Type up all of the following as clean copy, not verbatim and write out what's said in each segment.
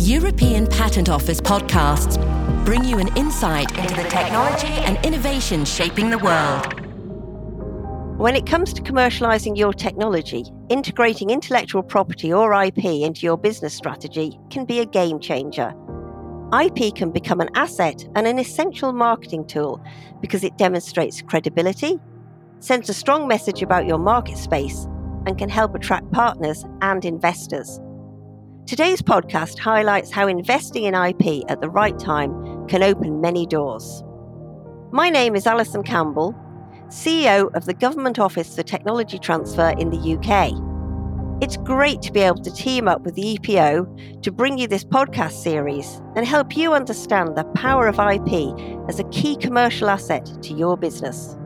European Patent Office podcasts bring you an insight into the technology and innovation shaping the world. When it comes to commercializing your technology, integrating intellectual property or IP into your business strategy can be a game changer. IP can become an asset and an essential marketing tool because it demonstrates credibility, sends a strong message about your market space, and can help attract partners and investors. Today's podcast highlights how investing in IP at the right time can open many doors. My name is Alison Campbell, CEO of the Government Office for Technology Transfer in the UK. It's great to be able to team up with the EPO to bring you this podcast series and help you understand the power of IP as a key commercial asset to your business.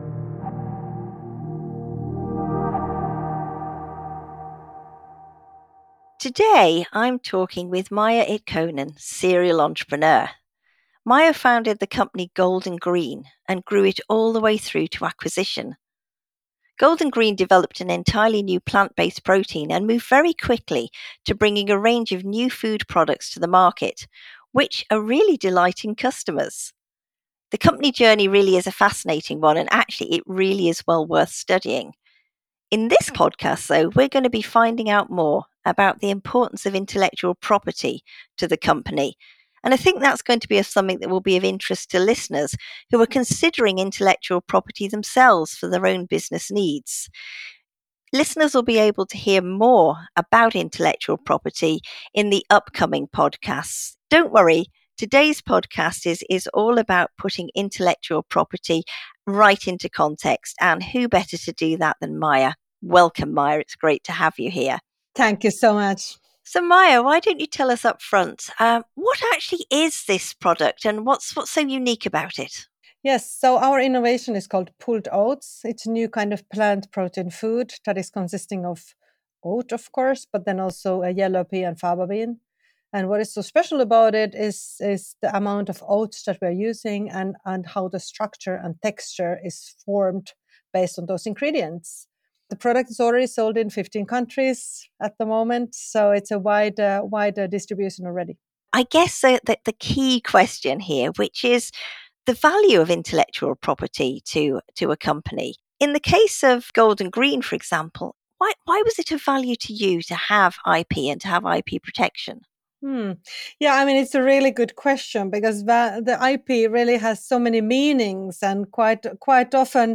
Today, I'm talking with Maya Itkonen, serial entrepreneur. Maya founded the company Golden Green and grew it all the way through to acquisition. Golden Green developed an entirely new plant-based protein and moved very quickly to bringing a range of new food products to the market, which are really delighting customers. The company journey really is a fascinating one, and actually it really is well worth studying. In this podcast, though, we're going to be finding out more about the importance of intellectual property to the company. And I think that's going to be something that will be of interest to listeners who are considering intellectual property themselves for their own business needs. Listeners will be able to hear more about intellectual property in the upcoming podcasts. Don't worry, today's podcast is all about putting intellectual property right into context, and who better to do that than Maya? Welcome, Maya. It's great to have you here. Thank you so much. So, Maya, why don't you tell us up front, what actually is this product and what's so unique about it? Yes, so our innovation is called pulled oats. It's a new kind of plant protein food that is consisting of oat, of course, but then also a yellow pea and faba bean. And what is so special about it is the amount of oats that we're using and how the structure and texture is formed based on those ingredients. The product is already sold in 15 countries at the moment, so it's a wide distribution already. I guess the key question here, which is the value of intellectual property to a company. In the case of Golden Green, for example, why was it of value to you to have IP and to have IP protection? Yeah, I mean, it's a really good question because the IP really has so many meanings, and quite often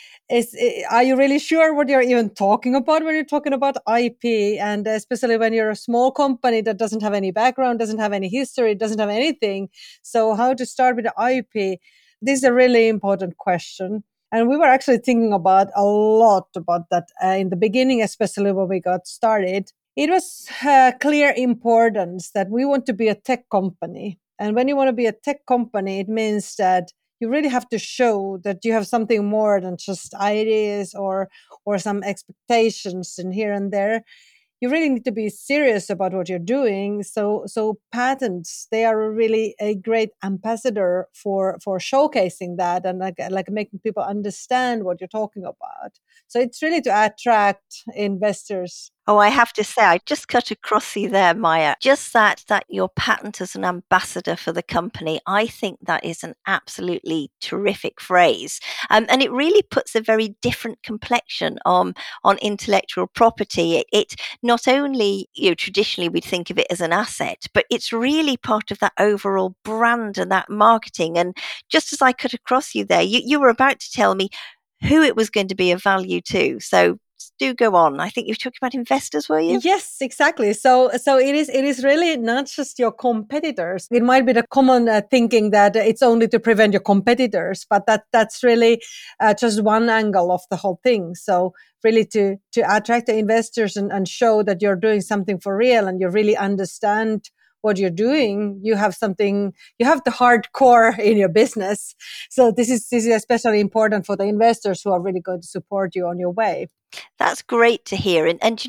are you really sure what you're even talking about when you're talking about IP? And especially when you're a small company that doesn't have any background, doesn't have any history, doesn't have anything. So how to start with the IP? This is a really important question. And we were actually thinking about a lot about that in the beginning, especially when we got started. It was clear importance that we want to be a tech company. And when you want to be a tech company, it means that you really have to show that you have something more than just ideas or some expectations and here and there. You really need to be serious about what you're doing. So patents, they are really a great ambassador for showcasing that and like making people understand what you're talking about. So it's really to attract investors. Oh, I have to say, I just cut across you there, Maya. Just that your patent as an ambassador for the company, I think that is an absolutely terrific phrase. And it really puts a very different complexion on intellectual property. It not only, traditionally we'd think of it as an asset, but it's really part of that overall brand and that marketing. And just as I cut across you there, you were about to tell me who it was going to be of value to. So do go on. I think you were talking about investors, were you? Yes, exactly. So it is really not just your competitors. It might be the common thinking that it's only to prevent your competitors, but that's really just one angle of the whole thing. So really to attract the investors and show that you're doing something for real and you really understand what you're doing. You have the hardcore in your business. So this is especially important for the investors who are really going to support you on your way. That's great to hear. And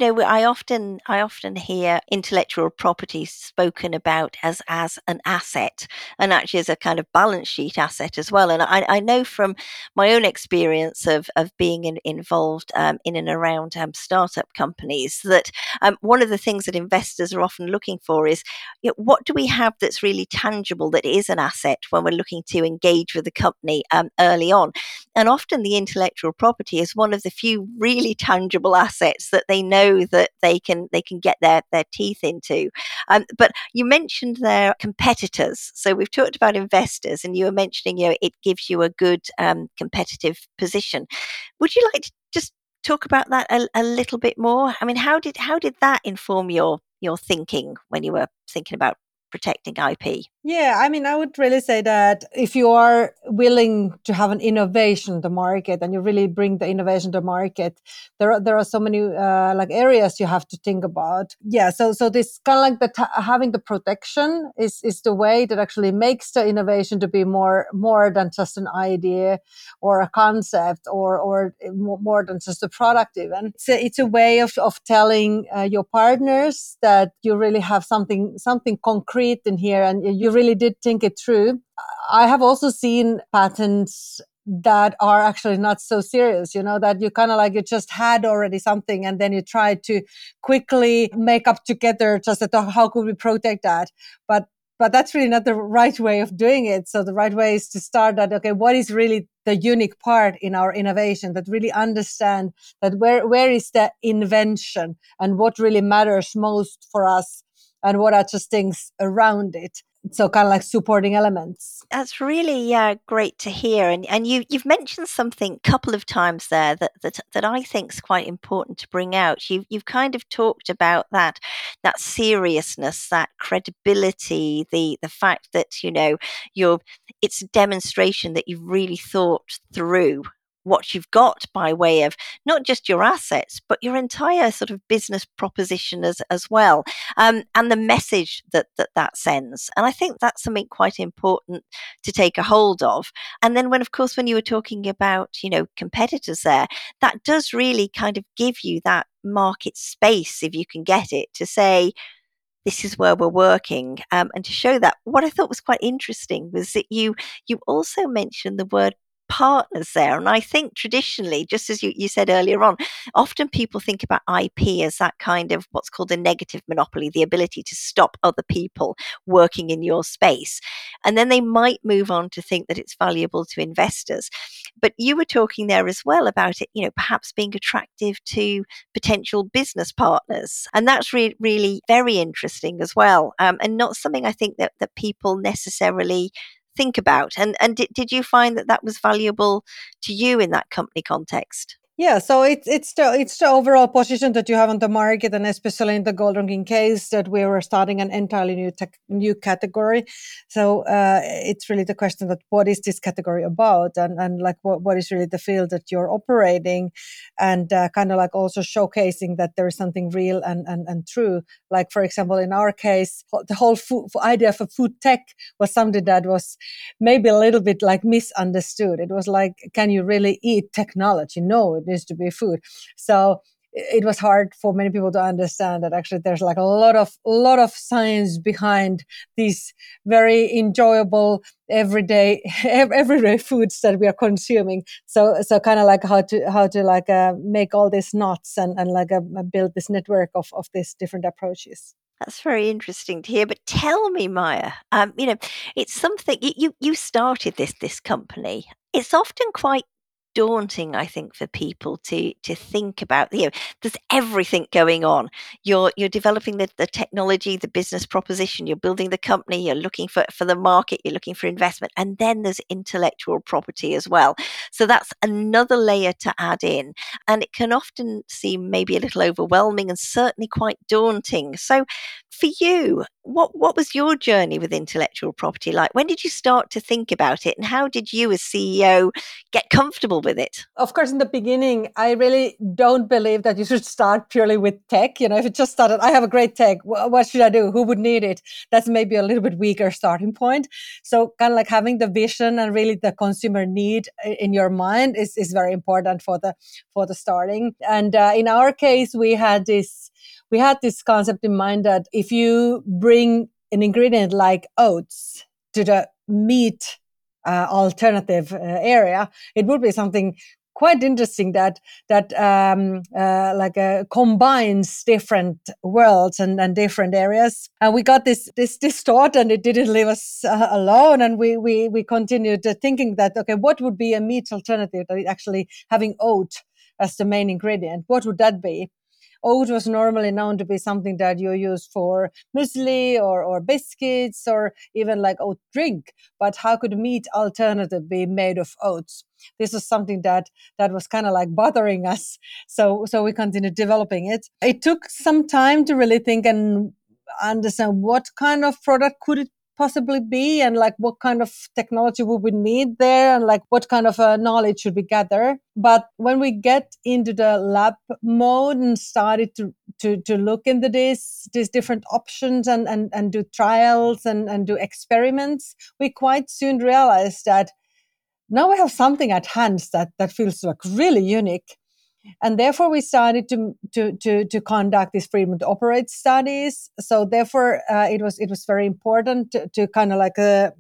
I often hear intellectual property spoken about as an asset, and actually as a kind of balance sheet asset as well. And I know from my own experience of being involved in and around startup companies that one of the things that investors are often looking for is, what do we have that's really tangible, that is an asset when we're looking to engage with the company early on. And often the intellectual property is one of the few really tangible assets that they know that they can get their teeth into. But you mentioned their competitors. So we've talked about investors, and you were mentioning, it gives you a good competitive position. Would you like to just talk about that a little bit more? I mean, how did that inform your thinking when you were thinking about protecting IP? Yeah, I mean, I would really say that if you are willing to have an innovation to market and you really bring the innovation to market, there are so many like areas you have to think about. Yeah, so this kind of like having the protection is the way that actually makes the innovation to be more than just an idea or a concept or more than just a product. Even it's a way of telling your partners that you really have something concrete in here and you really did think it through. I have also seen patents that are actually not so serious, that you kind of like you just had already something and then you try to quickly make up together just that how could we protect that. But that's really not the right way of doing it. So the right way is to start that, okay, what is really the unique part in our innovation, that really understand that where is the invention and what really matters most for us and what are just things around it. So kind of like supporting elements. That's really great to hear, and you've mentioned something a couple of times there that I think is quite important to bring out. You've kind of talked about that seriousness, that credibility, the fact that you're it's a demonstration that you've really thought through what you've got by way of not just your assets but your entire sort of business proposition as well, and the message that sends. And I think that's something quite important to take a hold of. And then of course, when you were talking about, competitors there, that does really kind of give you that market space, if you can get it, to say, this is where we're working. And to show that, what I thought was quite interesting was that you also mentioned the word partners there. And I think traditionally, just as you said earlier on, often people think about IP as that kind of what's called a negative monopoly, the ability to stop other people working in your space. And then they might move on to think that it's valuable to investors. But you were talking there as well about it, perhaps being attractive to potential business partners. And that's really very interesting as well. And not something I think that people necessarily think about. And did you find that was valuable to you in that company context? Yeah, so it's the overall position that you have on the market, and especially in the Golden Ring case, that we were starting an entirely new category. So it's really the question that what is this category about, and like what is really the field that you're operating, and kind of like also showcasing that there is something real and true. Like for example, in our case, the whole idea of a food tech was something that was maybe a little bit like misunderstood. It was like, can you really eat technology? No, it needs to be food. So it was hard for many people to understand that actually there's like a lot of science behind these very enjoyable everyday foods that we are consuming. So kind of like how to like make all these knots and like build this network of these different approaches. That's very interesting to hear. But tell me, Maya, it's something you started this company. It's often quite daunting, I think, for people to think about. There's everything going on. You're developing the technology, the business proposition. You're building the company. You're looking for the market. You're looking for investment, and then there's intellectual property as well. So that's another layer to add in, and it can often seem maybe a little overwhelming and certainly quite daunting. So for you, what was your journey with intellectual property like? When did you start to think about it, and how did you, as CEO, get comfortable with it? Of course, in the beginning, I really don't believe that you should start purely with tech. If it just started, I have a great tech, what should I do? Who would need it? That's maybe a little bit weaker starting point. So kind of like having the vision and really the consumer need in your mind is very important for the starting. And in our case, we had this concept in mind that if you bring an ingredient like oats to the meat alternative area, it would be something quite interesting that combines different worlds and different areas. And we got this thought, and it didn't leave us alone. And we continued thinking that, okay, what would be a meat alternative that is actually having oat as the main ingredient? What would that be? Oat was normally known to be something that you use for muesli or biscuits or even like oat drink. But how could a meat alternative be made of oats? This was something that was kind of like bothering us. So we continued developing it. It took some time to really think and understand what kind of product could it possibly be, and like what kind of technology would we need there, and like what kind of knowledge should we gather. But when we get into the lab mode and started to look into these different options and do trials and do experiments, we quite soon realized that now we have something at hand that feels like really unique. And therefore, we started to conduct these freedom to operate studies. So therefore, it was very important to kind of like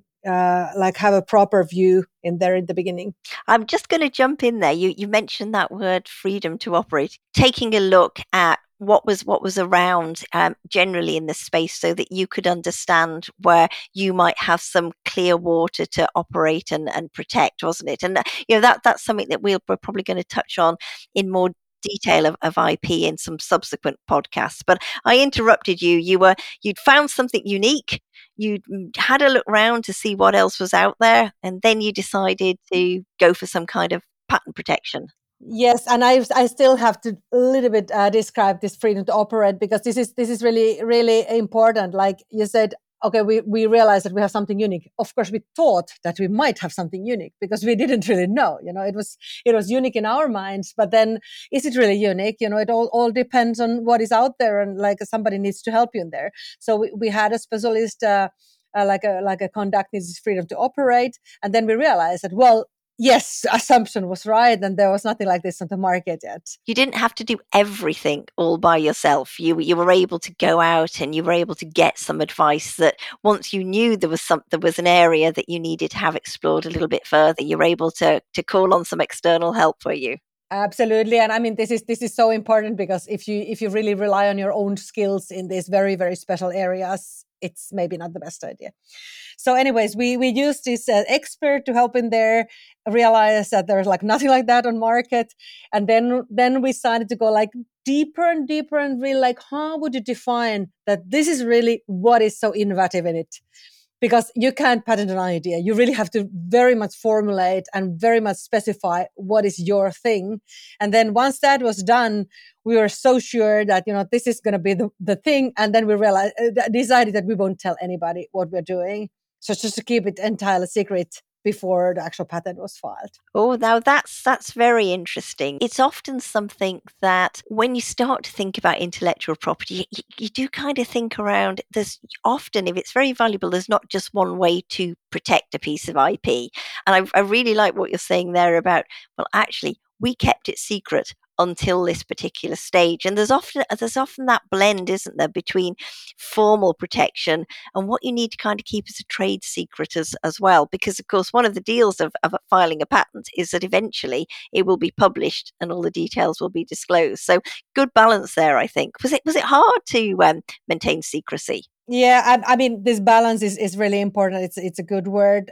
have a proper view in there in the beginning. I'm just going to jump in there. You mentioned that word, freedom to operate. Taking a look at what was around generally in the space, so that you could understand where you might have some clear water to operate and protect, wasn't it? And that's something that we're probably going to touch on in more detail of IP in some subsequent podcasts. But I interrupted you. You'd found something unique. You had a look around to see what else was out there, and then you decided to go for some kind of patent protection. Yes, and I still have to a little bit describe this freedom to operate, because this is really really important. Like you said, okay, we realized that we have something unique. Of course, we thought that we might have something unique because we didn't really know. It was unique in our minds, but then is it really unique? It all depends on what is out there, and like somebody needs to help you in there. So we had a specialist. Like a conduct needs freedom to operate, and then we realized that, well, yes, assumption was right, and there was nothing like this on the market yet. You didn't have to do everything all by yourself. You were able to go out and you were able to get some advice that once you knew there was an area that you needed to have explored a little bit further, you were able to call on some external help for you. Absolutely. And I mean, this is so important, because if you really rely on your own skills in these very, very special areas, it's maybe not the best idea. So anyways, we used this expert to help in there, realize that there's like nothing like that on market. And then we started to go like deeper and deeper and really like, how would you define that this is really what is so innovative in it? Because you can't patent an idea. You really have to very much formulate and very much specify what is your thing. And then once that was done, we were so sure that, this is going to be the thing. And then we decided that we won't tell anybody what we're doing. So just to keep it entirely secret before the actual patent was filed. Oh, now that's very interesting. It's often something that when you start to think about intellectual property, you do kind of think around, there's often, if it's very valuable, there's not just one way to protect a piece of IP. And I really like what you're saying there about, well, actually, we kept it secret until this particular stage. And there's often that blend, isn't there, between formal protection and what you need to kind of keep as a trade secret as well. Because of course, one of the deals of filing a patent is that eventually it will be published and all the details will be disclosed. So good balance there, I think. Was it hard to maintain secrecy? Yeah, I mean, this balance is really important. It's a good word.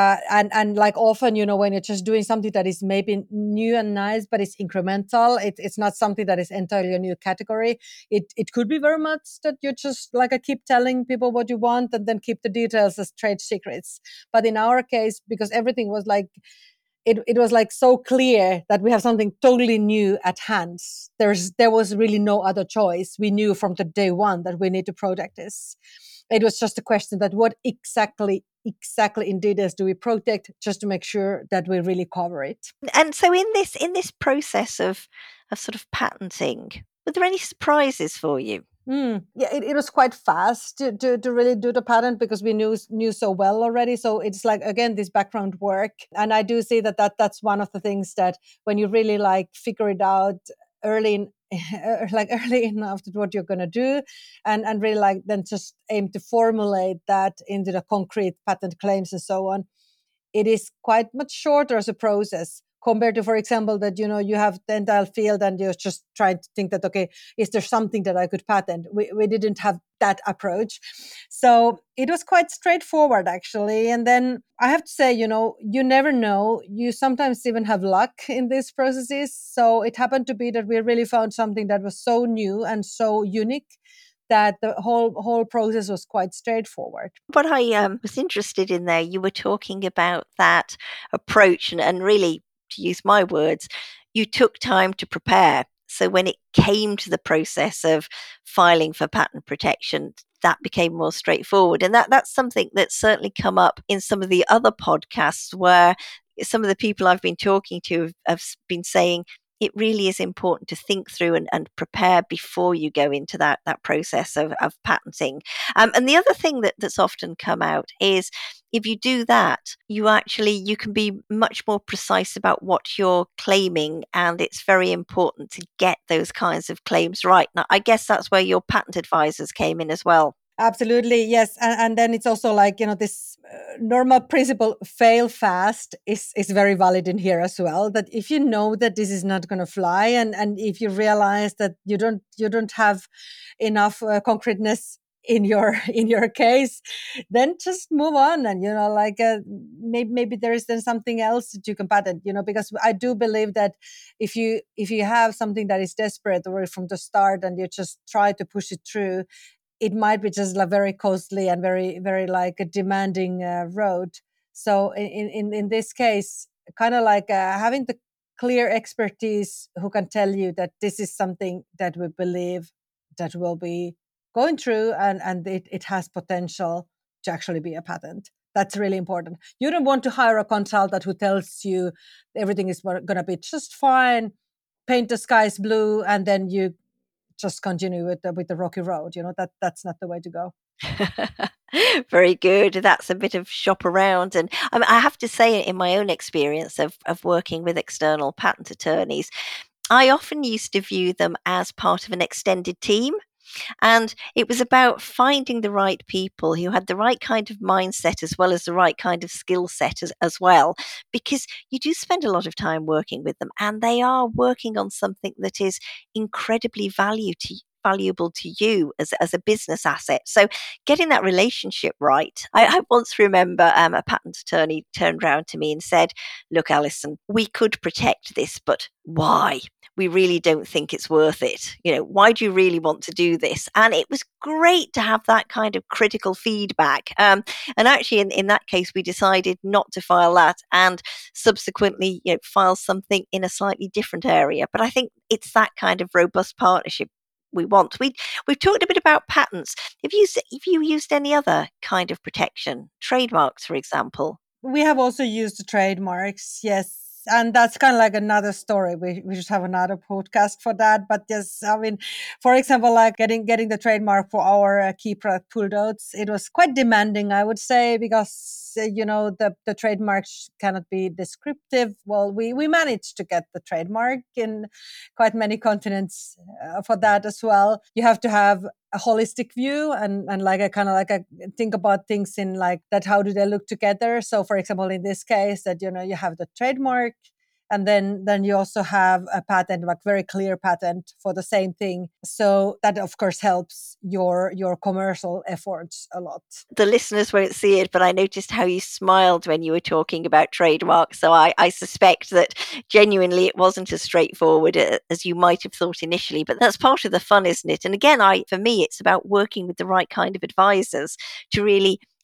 And like often, when you're just doing something that is maybe new and nice, but it's incremental, it's not something that is entirely a new category. It could be very much that you just like I keep telling people what you want and then keep the details as trade secrets. But in our case, because everything was like it was like so clear that we have something totally new at hand. There was really no other choice. We knew from the day one that we need to protect this. It was just a question that what exactly in details do we protect, just to make sure that we really cover it. And so in this process of sort of patenting, were there any surprises for you? Yeah, it was quite fast to really do the patent because we knew so well already. So it's like, again, this background work. And I do see that's one of the things that when you really like figure it out early like early enough to what you're going to do, and really like then just aim to formulate that into the concrete patent claims and so on, it is quite much shorter as a process compared to, for example, that, you have the entire field and you're just trying to think that, okay, is there something that I could patent? We didn't have that approach. So it was quite straightforward, actually. And then I have to say, you never know. You sometimes even have luck in these processes. So it happened to be that we really found something that was so new and so unique that the whole process was quite straightforward. What I was interested in there, you were talking about that approach, and really, to use my words, you took time to prepare. So when it came to the process of filing for patent protection, that became more straightforward. And that's something that's certainly come up in some of the other podcasts where some of the people I've been talking to have been saying, it really is important to think through and prepare before you go into that process of patenting. And the other thing that's often come out is if you do that, you can be much more precise about what you're claiming, and it's very important to get those kinds of claims right. Now, I guess that's where your patent advisors came in as well. Absolutely, yes. And then it's also like, this normal principle, fail fast, is very valid in here as well. That if you know that this is not going to fly, and if you realize that you don't have enough concreteness in your case, then just move on. And maybe there is then something else that you can patent, because I do believe that if you have something that is desperate or from the start and you just try to push it through, it might be just like very costly and very, very like a demanding road. So in this case, kind of like having the clear expertise who can tell you that this is something that we believe that will be going through, and it has potential to actually be a patent. That's really important. You don't want to hire a consultant who tells you everything is going to be just fine, paint the skies blue, and then you just continue with the rocky road. That's not the way to go. Very good. That's a bit of shop around. And I have to say, in my own experience of working with external patent attorneys, I often used to view them as part of an extended team. And it was about finding the right people who had the right kind of mindset as well as the right kind of skill set as well, because you do spend a lot of time working with them and they are working on something that is incredibly valuable to you as a business asset. So getting that relationship right. I once remember a patent attorney turned around to me and said, look, Alison, we could protect this, but why? We really don't think it's worth it. Why do you really want to do this? And it was great to have that kind of critical feedback. And actually, in that case, we decided not to file that and subsequently, file something in a slightly different area. But I think it's that kind of robust partnership we want. We've talked a bit about patents. Have you used any other kind of protection, trademarks, for example? We have also used the trademarks, yes. And that's kind of like another story. We should have another podcast for that. But yes, I mean, for example, like getting the trademark for our key product pull notes, it was quite demanding, I would say, because the trademarks cannot be descriptive. Well, we managed to get the trademark in quite many continents for that as well. You have to have a holistic view and like a kind of like a think about things in like that, how do they look together? So for example, in this case that you have the trademark, and then you also have a patent, like very clear patent for the same thing. So that of course helps your commercial efforts a lot. The listeners won't see it, but I noticed how you smiled when you were talking about trademarks. So I suspect that genuinely it wasn't as straightforward as you might have thought initially, but that's part of the fun, isn't it? And again, for me, it's about working with the right kind of advisors to really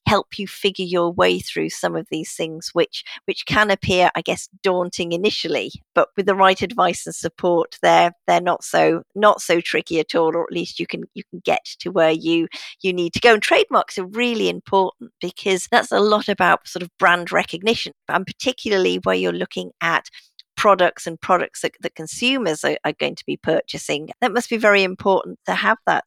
help you figure your way through some of these things, which can appear, I guess, daunting initially, but with the right advice and support, they're not so tricky at all, or at least you can get to where you need to go. And trademarks are really important because that's a lot about sort of brand recognition, and particularly where you're looking at products that consumers are going to be purchasing. That must be very important to have that.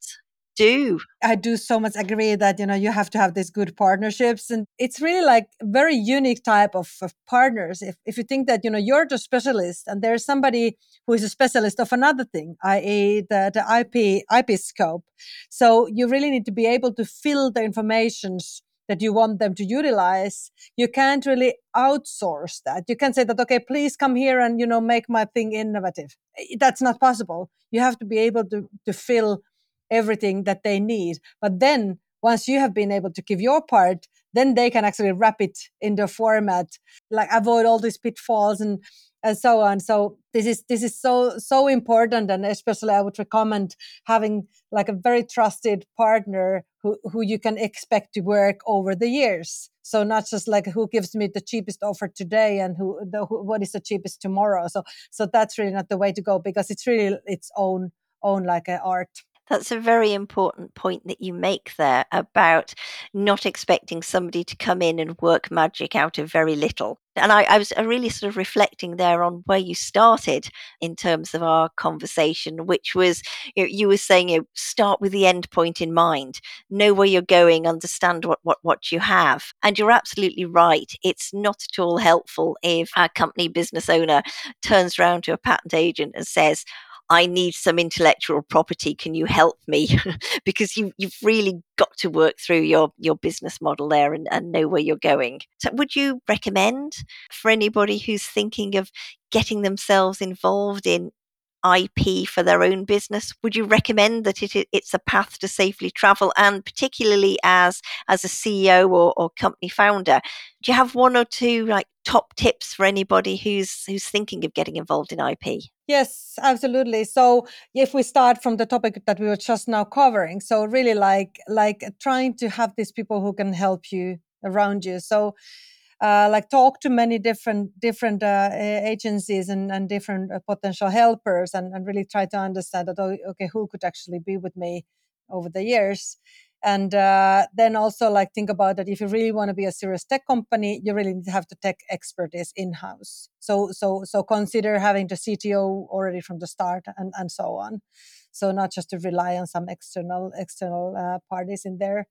I do so much agree that, you have to have these good partnerships. And it's really like a very unique type of partners. If you think that, you're the specialist and there's somebody who is a specialist of another thing, i.e. the IP scope. So you really need to be able to fill the information that you want them to utilize. You can't really outsource that. You can't say that, okay, please come here and, make my thing innovative. That's not possible. You have to be able to fill everything that they need. But then once you have been able to give your part, then they can actually wrap it in the format, like avoid all these pitfalls and so on. So this is so important. And especially I would recommend having like a very trusted partner who you can expect to work over the years. So not just like who gives me the cheapest offer today and what is the cheapest tomorrow. So that's really not the way to go, because it's really its own like an art. That's a very important point that you make there about not expecting somebody to come in and work magic out of very little. And I was really sort of reflecting there on where you started in terms of our conversation, which was, you were saying, start with the end point in mind, know where you're going, understand what you have. And you're absolutely right. It's not at all helpful if a company business owner turns around to a patent agent and says, I need some intellectual property. Can you help me? Because you've really got to work through your business model there and know where you're going. So would you recommend for anybody who's thinking of getting themselves involved in IP for their own business, would you recommend that it's a path to safely travel? And particularly as a CEO or company founder, do you have one or two like top tips for anybody who's thinking of getting involved in IP? Yes, absolutely. So if we start from the topic that we were just now covering, so really like trying to have these people who can help you around you. So like talk to many different agencies and different potential helpers, and really try to understand that, okay, who could actually be with me over the years. And then also like think about that if you really want to be a serious tech company, you really need to have the tech expertise in-house. So consider having the CTO already from the start and so on. So not just to rely on some external parties in there.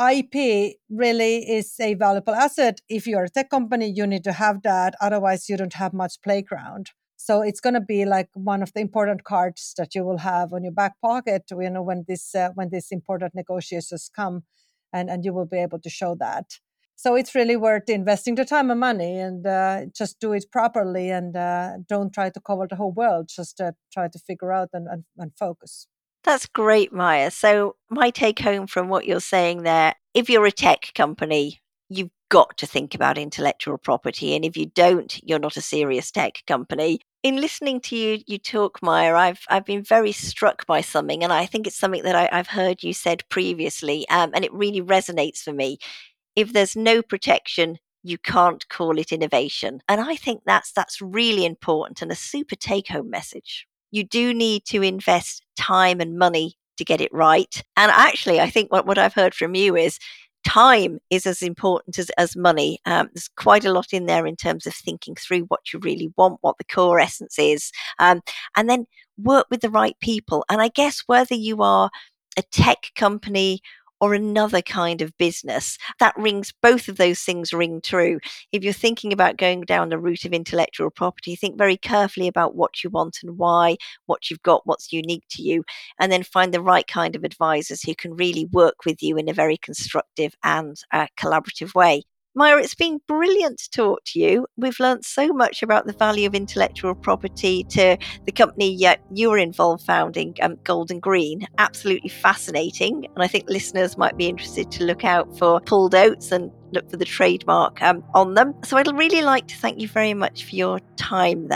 IP really is a valuable asset. If you're a tech company, you need to have that. Otherwise, you don't have much playground. So it's going to be like one of the important cards that you will have on your back pocket, when these important negotiations come, and you will be able to show that. So it's really worth investing the time and money, and just do it properly, and don't try to cover the whole world. Just try to figure out and focus. That's great, Maya. So my take home from what you're saying there, if you're a tech company, you've got to think about intellectual property. And if you don't, you're not a serious tech company. In listening to you talk, Maya, I've been very struck by something, and I think it's something that I've heard you said previously, and it really resonates for me. If there's no protection, you can't call it innovation. And I think that's really important and a super take-home message. You do need to invest time and money to get it right. And actually, I think what I've heard from you is time is as important as money. There's quite a lot in there in terms of thinking through what you really want, what the core essence is, and then work with the right people. And I guess whether you are a tech company or another kind of business, that both of those things ring true. If you're thinking about going down the route of intellectual property, think very carefully about what you want and why, what you've got, what's unique to you, and then find the right kind of advisors who can really work with you in a very constructive and collaborative way. Maya, it's been brilliant to talk to you. We've learned so much about the value of intellectual property to the company you were involved founding, Golden Green. Absolutely fascinating. And I think listeners might be interested to look out for pulled oats and look for the trademark on them. So I'd really like to thank you very much for your time there.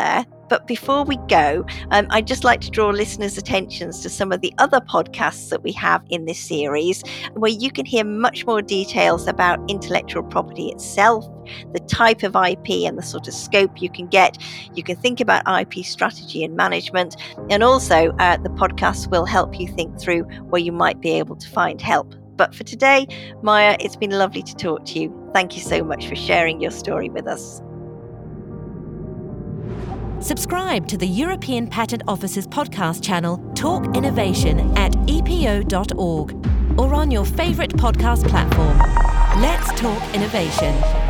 But before we go, I'd just like to draw listeners' attentions to some of the other podcasts that we have in this series, where you can hear much more details about intellectual property itself, the type of IP and the sort of scope you can get. You can think about IP strategy and management, and also the podcast will help you think through where you might be able to find help. But for today, Maja, it's been lovely to talk to you. Thank you so much for sharing your story with us. Subscribe to the European Patent Office's podcast channel, Talk Innovation, at epo.org or on your favourite podcast platform. Let's talk innovation.